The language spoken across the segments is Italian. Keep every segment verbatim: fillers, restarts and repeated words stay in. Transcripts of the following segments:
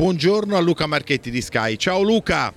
buongiorno a Luca Marchetti di Sky. Ciao Luca.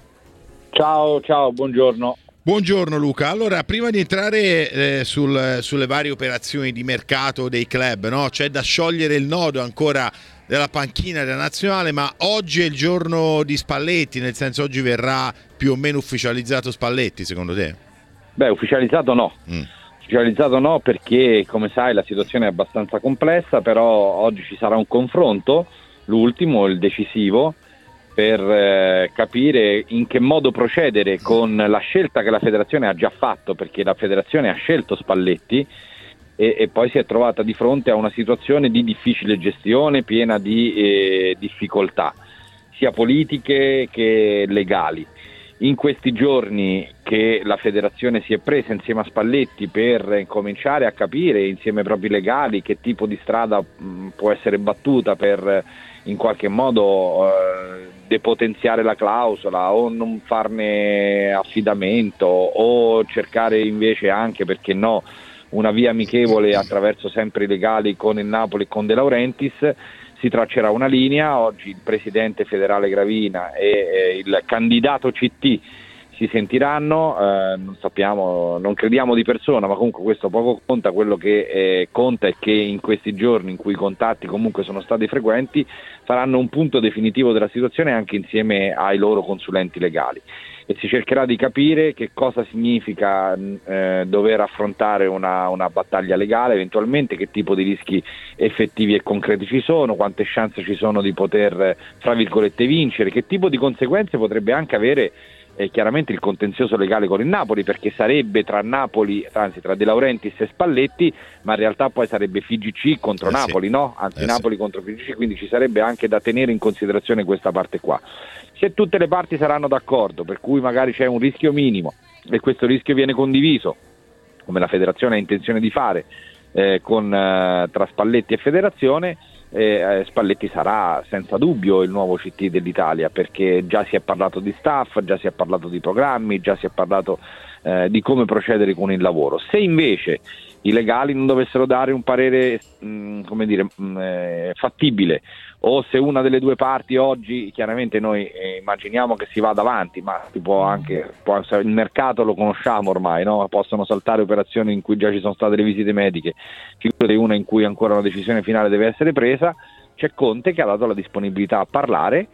Ciao, ciao, buongiorno. Buongiorno Luca. Allora, prima di entrare eh, sul, sulle varie operazioni di mercato dei club, no? C'è da sciogliere il nodo ancora della panchina della nazionale, ma oggi è il giorno di Spalletti, nel senso oggi verrà più o meno ufficializzato Spalletti, secondo te? Beh, ufficializzato no. Mm. Ufficializzato no, perché come sai la situazione è abbastanza complessa, però oggi ci sarà un confronto, l'ultimo, il decisivo, per eh, capire in che modo procedere con la scelta che la federazione ha già fatto, perché la federazione ha scelto Spalletti e, e poi si è trovata di fronte a una situazione di difficile gestione, piena di eh, difficoltà, sia politiche che legali. In questi giorni che la federazione si è presa insieme a Spalletti per cominciare a capire insieme ai propri legali che tipo di strada mh, può essere battuta per in qualche modo eh, depotenziare la clausola o non farne affidamento o cercare invece anche, perché no, una via amichevole attraverso sempre i legali con il Napoli e con De Laurentiis, si traccerà una linea. Oggi il presidente federale Gravina e eh, il candidato C T si sentiranno, eh, non sappiamo, non crediamo di persona, ma comunque questo poco conta. Quello che eh, conta è che in questi giorni in cui i contatti comunque sono stati frequenti faranno un punto definitivo della situazione anche insieme ai loro consulenti legali e si cercherà di capire che cosa significa eh, dover affrontare una, una battaglia legale, eventualmente che tipo di rischi effettivi e concreti ci sono, quante chance ci sono di poter, fra virgolette, vincere, che tipo di conseguenze potrebbe anche avere eh, chiaramente il contenzioso legale con il Napoli, perché sarebbe tra Napoli, anzi tra De Laurentiis e Spalletti, ma in realtà poi sarebbe F I G C contro eh Napoli, sì. no? Anzi eh Napoli sì. contro F I G C, quindi ci sarebbe anche da tenere in considerazione questa parte qua. Se tutte le parti saranno d'accordo, per cui magari c'è un rischio minimo e questo rischio viene condiviso, come la federazione ha intenzione di fare eh, con eh, tra Spalletti e federazione, eh, Spalletti sarà senza dubbio il nuovo C T dell'Italia, perché già si è parlato di staff, già si è parlato di programmi, già si è parlato eh, di come procedere con il lavoro. Se invece i legali non dovessero dare un parere mh, come dire mh, eh, fattibile, o se una delle due parti oggi, chiaramente noi eh, immaginiamo che si vada avanti, ma si può anche può, il mercato lo conosciamo ormai, no? Possono saltare operazioni in cui già ci sono state le visite mediche, figurati una in cui ancora una decisione finale deve essere presa. C'è Conte che ha dato la disponibilità a parlare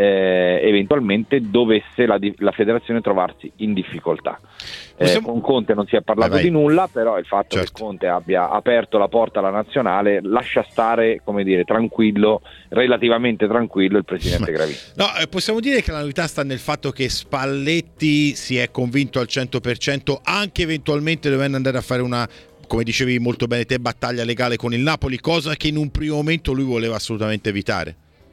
eh, eventualmente dovesse la, la federazione trovarsi in difficoltà. Eh, con Conte non si è parlato vai, vai. di nulla, però il fatto certo. che Conte abbia aperto la porta alla nazionale lascia stare, come dire, tranquillo, relativamente tranquillo il presidente Gravina. No, possiamo dire che la novità sta nel fatto che Spalletti si è convinto al cento per cento, anche eventualmente dovendo andare a fare una, come dicevi molto bene te, battaglia legale con il Napoli, cosa che in un primo momento lui voleva assolutamente evitare.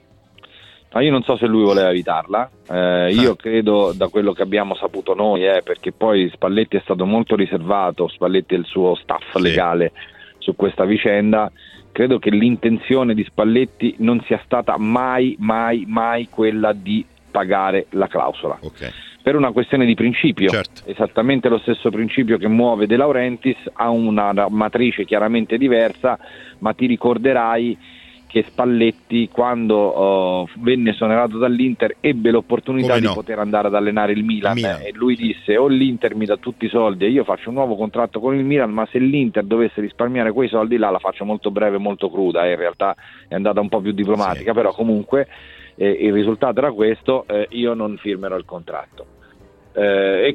No, io non so se lui voleva evitarla, eh, io credo, da quello che abbiamo saputo noi, eh, perché poi Spalletti è stato molto riservato, Spalletti e il suo staff sì. legale su questa vicenda, credo che l'intenzione di Spalletti non sia stata mai, mai, mai quella di pagare la clausola. Okay. Per una questione di principio, certo. esattamente lo stesso principio che muove De Laurentiis, ha una matrice chiaramente diversa, ma ti ricorderai che Spalletti, quando uh, venne esonerato dall'Inter, ebbe l'opportunità no? di poter andare ad allenare il Milan, il Milan. E lui disse: o l'Inter mi dà tutti i soldi e io faccio un nuovo contratto con il Milan, ma se l'Inter dovesse risparmiare quei soldi là, la faccio molto breve, molto cruda, e in realtà è andata un po' più diplomatica, sì. però comunque eh, il risultato era questo, eh, io non firmerò il contratto. Eh, e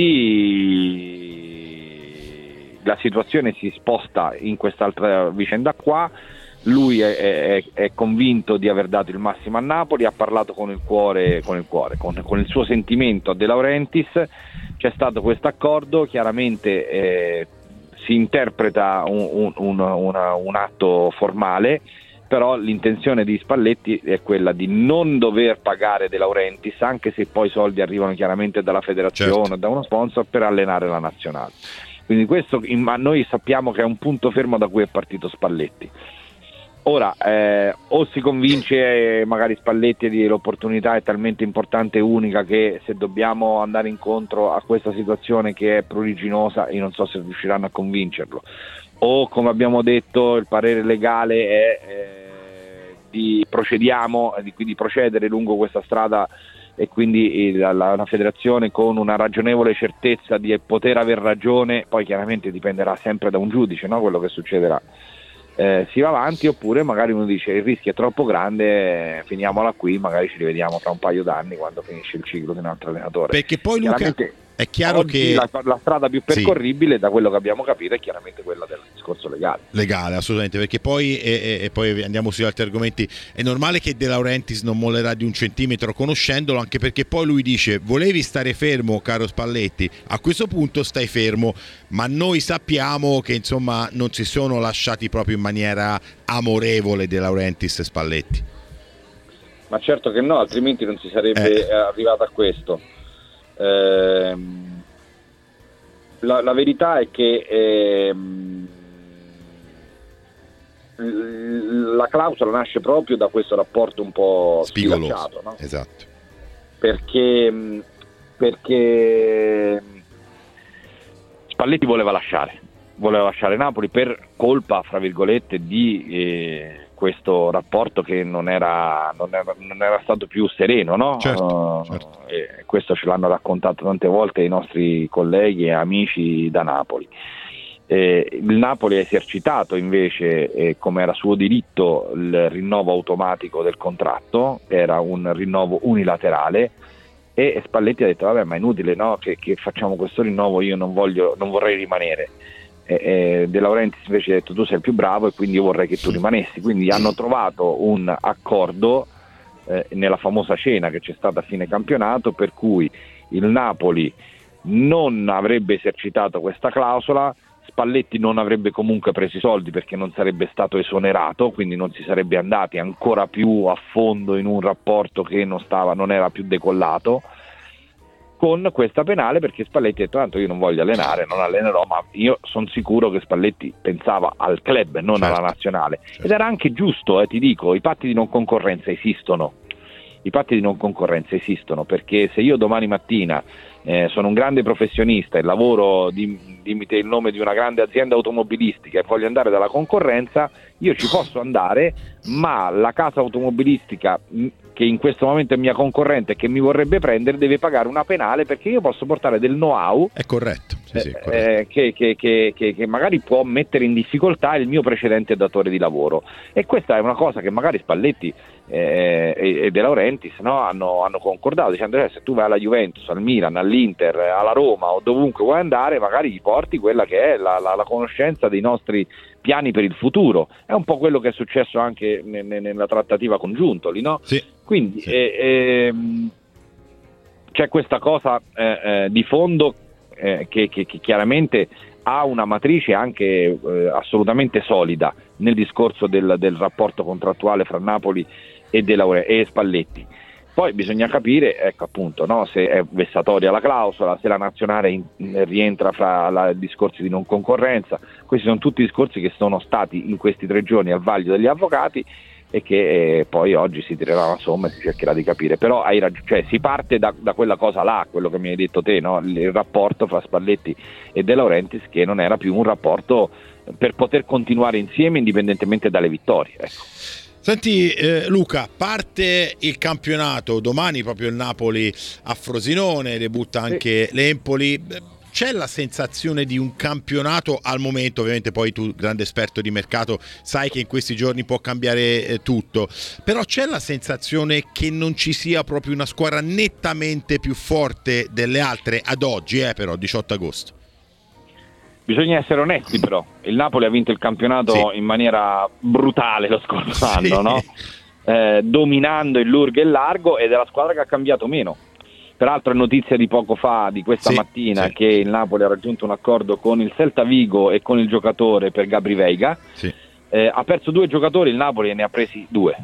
quindi la situazione si sposta in quest'altra vicenda qua. Lui è, è, è convinto di aver dato il massimo a Napoli, ha parlato con il cuore, con il, cuore con, con il suo sentimento a De Laurentiis, c'è stato questo accordo, chiaramente eh, si interpreta un, un, un, una, un atto formale, però l'intenzione di Spalletti è quella di non dover pagare De Laurentiis, anche se poi i soldi arrivano chiaramente dalla federazione o certo. da uno sponsor, per allenare la nazionale. Quindi questo ma noi sappiamo che è un punto fermo da cui è partito Spalletti. Ora eh, o si convince eh, magari Spalletti di l'opportunità è talmente importante e unica che se dobbiamo andare incontro a questa situazione che è pruriginosa, io non so se riusciranno a convincerlo, o come abbiamo detto il parere legale è eh, di procediamo, di, di procedere lungo questa strada, e quindi la, la, la federazione con una ragionevole certezza di poter aver ragione, poi chiaramente dipenderà sempre da un giudice, no? Quello che succederà. Eh, si va avanti, oppure magari uno dice il rischio è troppo grande, finiamola qui, magari ci rivediamo tra un paio d'anni quando finisce il ciclo di un altro allenatore. Perché poi Luca, è chiaro che la, la strada più percorribile, sì, da quello che abbiamo capito, è chiaramente quella del discorso legale. Legale, assolutamente, perché poi e, e poi andiamo sugli altri argomenti. È normale che De Laurentiis non mollerà di un centimetro conoscendolo, anche perché poi lui dice: volevi stare fermo, caro Spalletti, a questo punto stai fermo. Ma noi sappiamo che insomma non si sono lasciati proprio in maniera amorevole De Laurentiis e Spalletti. Ma certo che no, altrimenti non si sarebbe eh. arrivato a questo. Ehm, la, la verità è che ehm, la clausola nasce proprio da questo rapporto un po' spigoloso, no? Esatto. Perché perché Spalletti voleva lasciare voleva lasciare Napoli per colpa, fra virgolette, di eh, questo rapporto che non era, non era, non era stato più sereno, no? Certo, uh, certo. E questo ce l'hanno raccontato tante volte i nostri colleghi e amici da Napoli. Eh, il Napoli ha esercitato invece, eh, come era suo diritto, il rinnovo automatico del contratto, era un rinnovo unilaterale, e Spalletti ha detto vabbè, ma è inutile, no, che, che facciamo questo rinnovo, io non voglio, non vorrei rimanere. Eh, De Laurentiis invece ha detto tu sei il più bravo e quindi io vorrei che tu rimanessi, quindi hanno trovato un accordo eh, nella famosa cena che c'è stata a fine campionato, per cui il Napoli non avrebbe esercitato questa clausola, Spalletti non avrebbe comunque preso i soldi perché non sarebbe stato esonerato, quindi non si sarebbe andati ancora più a fondo in un rapporto che non stava, non era più decollato, con questa penale, perché Spalletti ha detto tanto io non voglio allenare, non allenerò, ma io sono sicuro che Spalletti pensava al club, non certo, alla nazionale, certo. Ed era anche giusto, eh, ti dico, i patti di non concorrenza esistono, i patti di non concorrenza esistono, perché se io domani mattina eh, sono un grande professionista e lavoro, dim, dimite il nome di una grande azienda automobilistica, e voglio andare dalla concorrenza, io ci posso andare, ma la casa automobilistica che in questo momento è mia concorrente e che mi vorrebbe prendere deve pagare una penale, perché io posso portare del know-how, è corretto, sì, sì, è corretto. Eh, che, che, che, che, che magari può mettere in difficoltà il mio precedente datore di lavoro, e questa è una cosa che magari Spalletti eh, e, e De Laurentiis, no, hanno, hanno concordato, dicendo eh, se tu vai alla Juventus, al Milan, all'Inter, alla Roma o dovunque vuoi andare, magari gli porti quella che è la, la, la conoscenza dei nostri piani per il futuro. È un po' quello che è successo anche ne, ne, nella trattativa con Giuntoli, no? Sì. Quindi sì. Eh, eh, c'è questa cosa eh, eh, di fondo eh, che, che, che chiaramente ha una matrice anche eh, assolutamente solida nel discorso del, del rapporto contrattuale fra Napoli e, De Laure- e Spalletti. Poi bisogna capire, ecco appunto, no, se è vessatoria la clausola, se la nazionale in, rientra fra la, discorsi di non concorrenza. Questi sono tutti discorsi che sono stati in questi tre giorni al vaglio degli avvocati e che eh, poi oggi si tirerà una somma e si cercherà di capire. Però hai rag- cioè, si parte da, da quella cosa là, quello che mi hai detto te, no? Il rapporto fra Spalletti e De Laurentiis, che non era più un rapporto per poter continuare insieme indipendentemente dalle vittorie, ecco. Senti eh, Luca, parte il campionato, domani proprio il Napoli a Frosinone, debutta anche sì. l'Empoli. C'è la sensazione di un campionato al momento, ovviamente poi tu grande esperto di mercato sai che in questi giorni può cambiare eh, tutto, però c'è la sensazione che non ci sia proprio una squadra nettamente più forte delle altre ad oggi, eh, però diciotto agosto. Bisogna essere onesti, però il Napoli ha vinto il campionato sì. in maniera brutale lo scorso sì. anno, no? eh, dominando il lungo e largo, ed è la squadra che ha cambiato meno. Peraltro è notizia di poco fa, di questa sì, mattina, sì, che sì. il Napoli ha raggiunto un accordo con il Celta Vigo e con il giocatore per Gabri Veiga. Sì. Eh, ha perso due giocatori, il Napoli, e ne ha presi due,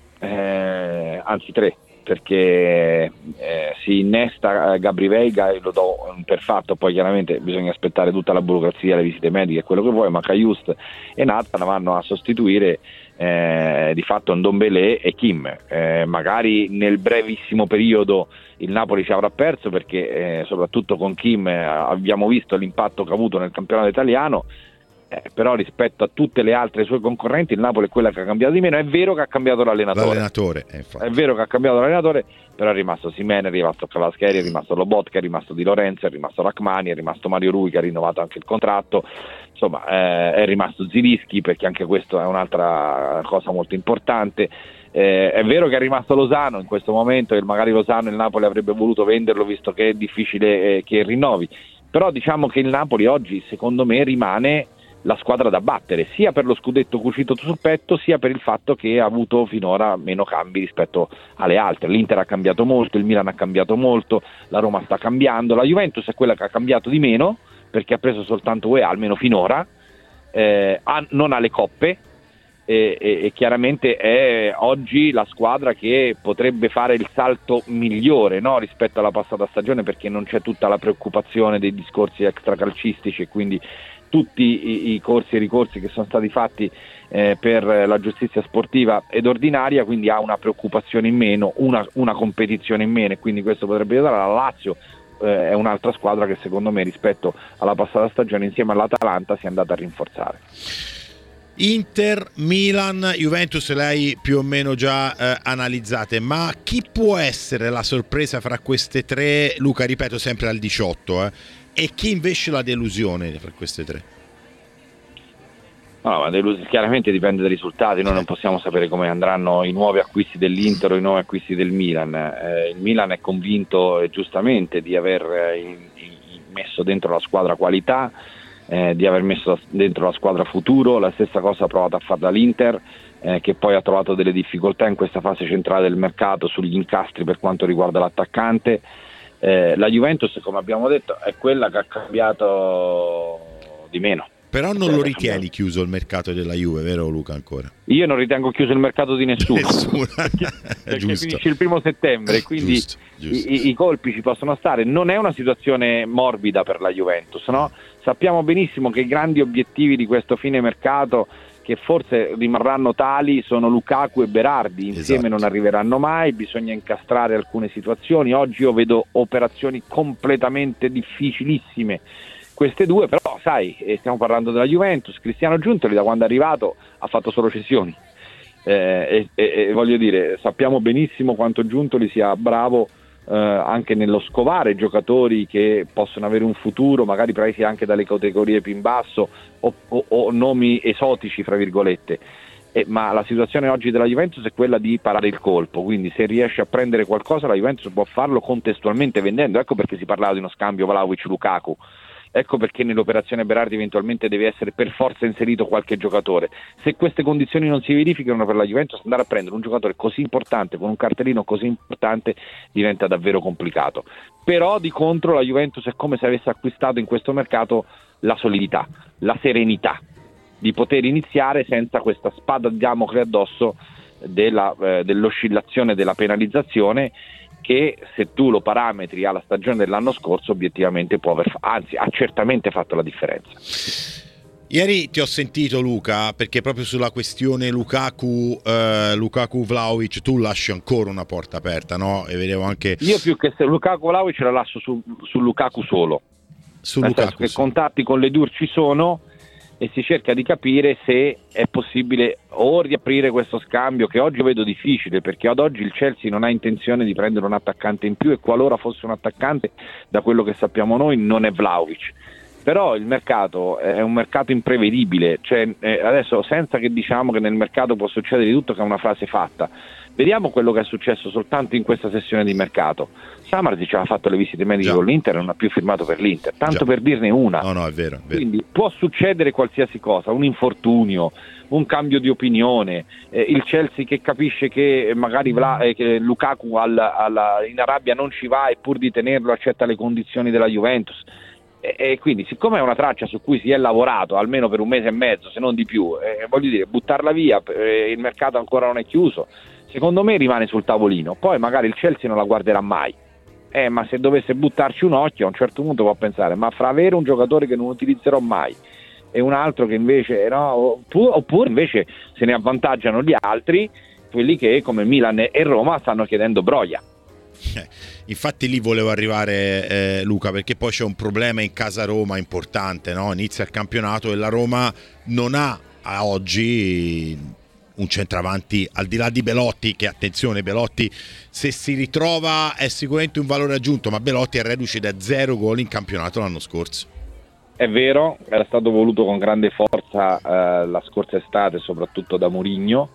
eh, anzi tre, perché eh, si innesta eh, Gabri Veiga, e lo do per fatto, poi chiaramente bisogna aspettare tutta la burocrazia, le visite mediche, quello che vuoi, ma Cajuste e Nathan vanno a sostituire eh, di fatto Ndombele e Kim. Eh, magari nel brevissimo periodo il Napoli ci avrà perso, perché eh, soprattutto con Kim eh, abbiamo visto l'impatto che ha avuto nel campionato italiano, Eh, però rispetto a tutte le altre sue concorrenti il Napoli è quella che ha cambiato di meno. È vero che ha cambiato l'allenatore, l'allenatore eh, è vero che ha cambiato l'allenatore, però è rimasto Simene, è rimasto Kvaratskhelia, è rimasto Lobotka, è rimasto Di Lorenzo, è rimasto Rachmani, è rimasto Mario Rui che ha rinnovato anche il contratto, insomma eh, è rimasto Zilischi, perché anche questo è un'altra cosa molto importante. Eh, è vero che è rimasto Lozano in questo momento, e magari Lozano il Napoli avrebbe voluto venderlo visto che è difficile eh, che rinnovi, però diciamo che il Napoli oggi secondo me rimane la squadra da battere, sia per lo scudetto cucito sul petto, sia per il fatto che ha avuto finora meno cambi rispetto alle altre. L'Inter ha cambiato molto, il Milan ha cambiato molto, la Roma sta cambiando, la Juventus è quella che ha cambiato di meno perché ha preso soltanto U E A, almeno finora, eh, ha, non ha le coppe e, e, e chiaramente è oggi la squadra che potrebbe fare il salto migliore, no, rispetto alla passata stagione, perché non c'è tutta la preoccupazione dei discorsi extracalcistici e quindi tutti i, i corsi e ricorsi che sono stati fatti eh, per la giustizia sportiva ed ordinaria, quindi ha una preoccupazione in meno, una, una competizione in meno, e quindi questo potrebbe aiutare. La Lazio eh, è un'altra squadra che secondo me rispetto alla passata stagione insieme all'Atalanta si è andata a rinforzare. Inter, Milan, Juventus lei più o meno già eh, analizzate, ma chi può essere la sorpresa fra queste tre? Luca, ripeto sempre al diciotto, eh. E chi invece la delusione fra queste tre? No, ma delus- chiaramente dipende dai risultati, noi non possiamo sapere come andranno i nuovi acquisti dell'Inter o i nuovi acquisti del Milan. Eh, il Milan è convinto eh, giustamente di aver eh, in, in messo dentro la squadra qualità, eh, di aver messo dentro la squadra futuro. La stessa cosa ha provato a fare l'Inter, eh, che poi ha trovato delle difficoltà in questa fase centrale del mercato sugli incastri per quanto riguarda l'attaccante. Eh, la Juventus, come abbiamo detto, è quella che ha cambiato di meno. Però non cioè, lo ritieni chiuso il mercato della Juve, vero Luca, ancora? Io non ritengo chiuso il mercato di nessuno, nessuno. perché, perché finisce il primo settembre, quindi giusto, giusto. I, i colpi ci possono stare. Non è una situazione morbida per la Juventus, no? Sappiamo benissimo che i grandi obiettivi di questo fine mercato, che forse rimarranno tali, sono Lukaku e Berardi, insieme esatto. Non arriveranno mai, bisogna incastrare alcune situazioni. Oggi io vedo operazioni completamente difficilissime, queste due, però sai, stiamo parlando della Juventus. Cristiano Giuntoli da quando è arrivato ha fatto solo cessioni, eh, e, e, e voglio dire, sappiamo benissimo quanto Giuntoli sia bravo eh, anche nello scovare giocatori che possono avere un futuro, magari presi anche dalle categorie più in basso o, o, o nomi esotici fra virgolette, eh, ma la situazione oggi della Juventus è quella di parare il colpo, quindi se riesce a prendere qualcosa la Juventus può farlo contestualmente vendendo. Ecco perché si parlava di uno scambio Vlahovic-Lukaku, ecco perché nell'operazione Berardi eventualmente deve essere per forza inserito qualche giocatore. Se queste condizioni non si verificano per la Juventus, andare a prendere un giocatore così importante con un cartellino così importante diventa davvero complicato. Però di contro la Juventus è come se avesse acquistato in questo mercato la solidità, la serenità di poter iniziare senza questa spada di Damocle addosso della, eh, dell'oscillazione, della penalizzazione, che se tu lo parametri alla stagione dell'anno scorso obiettivamente può aver, anzi ha certamente fatto la differenza. Ieri ti ho sentito Luca, perché proprio sulla questione Lukaku eh, Lukaku Vlahovic tu lasci ancora una porta aperta, no? E vedevo anche io più che se Lukaku Vlahovic la lascio su, su Lukaku solo, su nel Lukaku, senso che sì. Contatti con le Dur ci sono e si cerca di capire se è possibile o riaprire questo scambio, che oggi vedo difficile, perché ad oggi il Chelsea non ha intenzione di prendere un attaccante in più, e qualora fosse un attaccante, da quello che sappiamo noi, non è Vlahovic. Però il mercato è un mercato imprevedibile, cioè eh, adesso, senza che diciamo che nel mercato può succedere di tutto, che è una frase fatta, vediamo quello che è successo soltanto in questa sessione di mercato. Samardzic aveva fatto le visite mediche Già. con l'Inter e non ha più firmato per l'Inter, tanto Già. per dirne una. No, no, è vero, è vero. Quindi può succedere qualsiasi cosa, un infortunio, un cambio di opinione, eh, il Chelsea che capisce che magari Vla, eh, che Lukaku al, alla, in Arabia non ci va e pur di tenerlo accetta le condizioni della Juventus. E, e quindi, siccome è una traccia su cui si è lavorato almeno per un mese e mezzo, se non di più, eh, voglio dire, buttarla via, eh, il mercato ancora non è chiuso, secondo me rimane sul tavolino. Poi magari il Chelsea non la guarderà mai, eh, ma se dovesse buttarci un occhio a un certo punto può pensare, ma fra avere un giocatore che non utilizzerò mai e un altro che invece no, oppure invece se ne avvantaggiano gli altri, quelli che come Milan e Roma stanno chiedendo Broja. Eh, infatti lì volevo arrivare, eh, Luca, perché poi c'è un problema in casa Roma importante, no? Inizia il campionato e la Roma non ha a oggi un centravanti al di là di Belotti, che attenzione, Belotti se si ritrova è sicuramente un valore aggiunto, ma Belotti è reduce da zero gol in campionato l'anno scorso. È vero, era stato voluto con grande forza eh, la scorsa estate, soprattutto da Mourinho,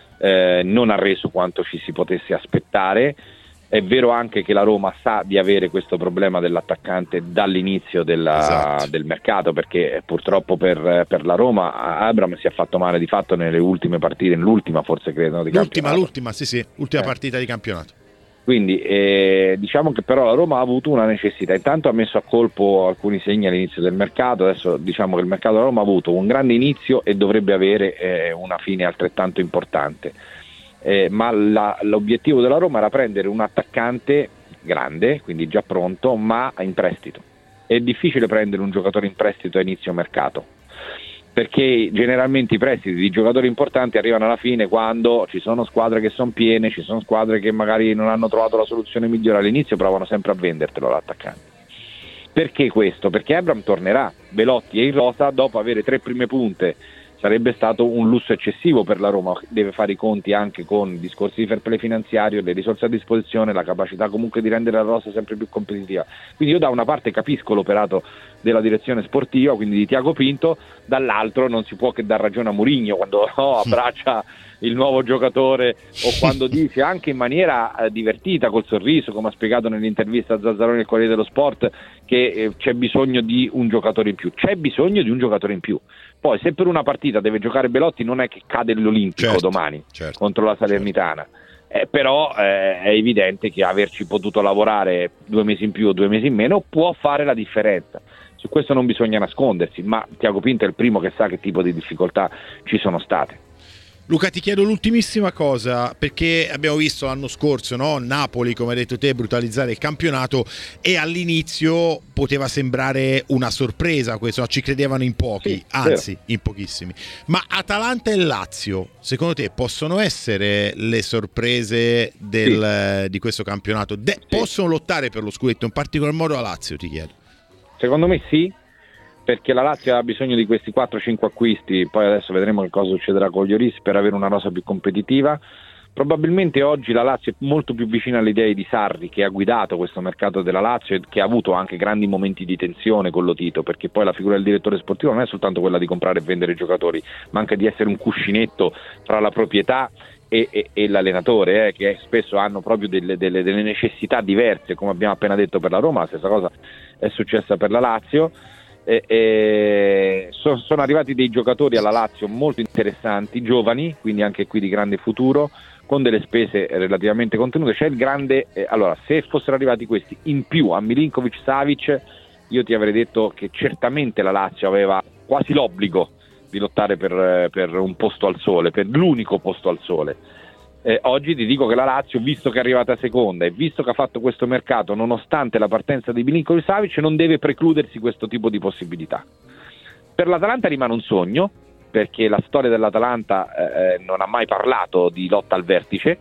eh, non ha reso quanto ci si potesse aspettare. È vero anche che la Roma sa di avere questo problema dell'attaccante dall'inizio della, esatto. del mercato, perché purtroppo per, per la Roma Abraham si è fatto male di fatto nelle ultime partite, nell'ultima forse credo di l'ultima, campionato. L'ultima, sì sì, ultima eh. partita di campionato. Quindi eh, diciamo che però la Roma ha avuto una necessità, intanto ha messo a colpo alcuni segni all'inizio del mercato, adesso diciamo che il mercato della Roma ha avuto un grande inizio e dovrebbe avere eh, una fine altrettanto importante. Eh, ma la, l'obiettivo della Roma era prendere un attaccante grande, quindi già pronto, ma in prestito. È difficile prendere un giocatore in prestito a inizio mercato, perché generalmente i prestiti di giocatori importanti arrivano alla fine quando ci sono squadre che sono piene, ci sono squadre che magari non hanno trovato la soluzione migliore all'inizio, provano sempre a vendertelo l'attaccante. Perché questo? Perché Abraham tornerà, Belotti è in rosa, dopo avere tre prime punte sarebbe stato un lusso eccessivo per la Roma, deve fare i conti anche con discorsi di fair play finanziario, le risorse a disposizione, la capacità comunque di rendere la rosa sempre più competitiva. Quindi io da una parte capisco l'operato della direzione sportiva, quindi di Tiago Pinto, dall'altro non si può che dar ragione a Mourinho quando oh, abbraccia il nuovo giocatore o quando dice anche in maniera eh, divertita, col sorriso, come ha spiegato nell'intervista a Zazzaroni al Corriere dello Sport, che eh, c'è bisogno di un giocatore in più. C'è bisogno di un giocatore in più. Poi se per una partita deve giocare Belotti non è che cade l'Olimpico certo, domani certo, contro la Salernitana, certo. eh, però eh, è evidente che averci potuto lavorare due mesi in più o due mesi in meno può fare la differenza. Su questo non bisogna nascondersi, ma Tiago Pinto è il primo che sa che tipo di difficoltà ci sono state. Luca, ti chiedo l'ultimissima cosa, perché abbiamo visto l'anno scorso, no? Napoli, come hai detto te, brutalizzare il campionato, e all'inizio poteva sembrare una sorpresa questo, ci credevano in pochi, sì, anzi vero. in pochissimi. Ma Atalanta e Lazio, secondo te possono essere le sorprese del, sì. di questo campionato? De- sì. Possono lottare per lo scudetto, in particolar modo la Lazio, ti chiedo. Secondo me sì, perché la Lazio ha bisogno di questi quattro cinque acquisti, poi adesso vedremo che cosa succederà con gli Oris per avere una rosa più competitiva. Probabilmente oggi la Lazio è molto più vicina alle idee di Sarri, che ha guidato questo mercato della Lazio e che ha avuto anche grandi momenti di tensione con Lotito, perché poi la figura del direttore sportivo non è soltanto quella di comprare e vendere giocatori, ma anche di essere un cuscinetto tra la proprietà e, e, e l'allenatore, eh, che spesso hanno proprio delle, delle, delle necessità diverse, come abbiamo appena detto per la Roma. La stessa cosa è successa per la Lazio. E, e so, sono arrivati dei giocatori alla Lazio molto interessanti, giovani, quindi anche qui di grande futuro, con delle spese relativamente contenute. C'è il grande eh, allora, se fossero arrivati questi in più a Milinkovic-Savic, io ti avrei detto che certamente la Lazio aveva quasi l'obbligo di lottare per, per un posto al sole, per l'unico posto al sole. Eh, oggi ti dico che la Lazio, visto che è arrivata seconda e visto che ha fatto questo mercato nonostante la partenza di Milinkovic-Savic, non deve precludersi questo tipo di possibilità. Per l'Atalanta rimane un sogno, perché la storia dell'Atalanta eh, non ha mai parlato di lotta al vertice,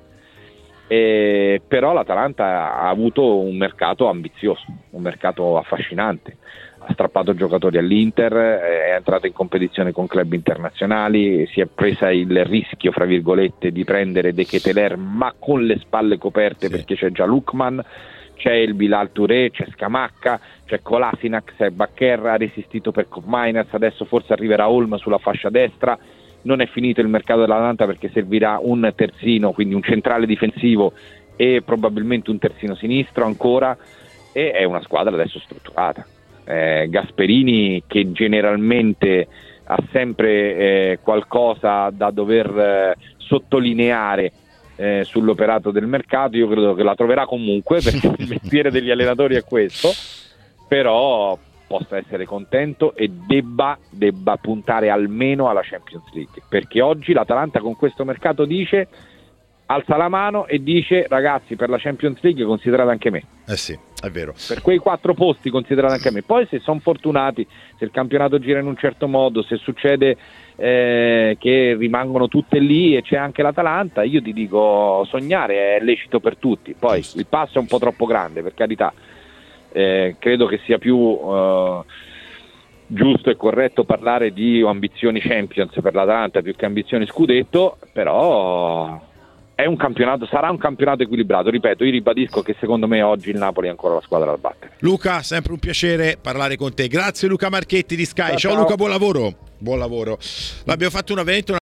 eh, però l'Atalanta ha avuto un mercato ambizioso, un mercato affascinante. Ha strappato giocatori all'Inter, è entrata in competizione con club internazionali, si è presa il rischio, fra virgolette, di prendere De Ketelaere, ma con le spalle coperte, sì. perché c'è già Lukman, c'è il Bilal Touré, c'è Scamacca, c'è Kolasinac, c'è Bakker, ha resistito per Koopmeiners, adesso forse arriverà Olm sulla fascia destra. Non è finito il mercato dell'Atalanta perché servirà un terzino, quindi un centrale difensivo e probabilmente un terzino sinistro ancora, e è una squadra adesso strutturata. Eh, Gasperini, che generalmente ha sempre eh, qualcosa da dover eh, sottolineare eh, sull'operato del mercato, io credo che la troverà comunque, perché il mestiere degli allenatori è questo, però possa essere contento e debba, debba puntare almeno alla Champions League, perché oggi l'Atalanta con questo mercato dice, alza la mano e dice: ragazzi, per la Champions League considerate anche me. Eh sì, È vero. Per quei quattro posti considerate anche a me. Poi se sono fortunati, se il campionato gira in un certo modo, se succede eh, che rimangono tutte lì e c'è anche l'Atalanta, io ti dico, sognare è lecito per tutti. Poi Giusto. Il passo è un po' troppo grande, per carità. Eh, credo che sia più uh, giusto e corretto parlare di ambizioni Champions per l'Atalanta più che ambizioni scudetto, però è un campionato, sarà un campionato equilibrato. Ripeto, io ribadisco che secondo me oggi il Napoli è ancora la squadra da battere. Luca, sempre un piacere parlare con te. Grazie Luca Marchetti di Sky. Ciao, ciao, ciao. Luca, buon lavoro. Buon lavoro. L'abbiamo fatto una veramente una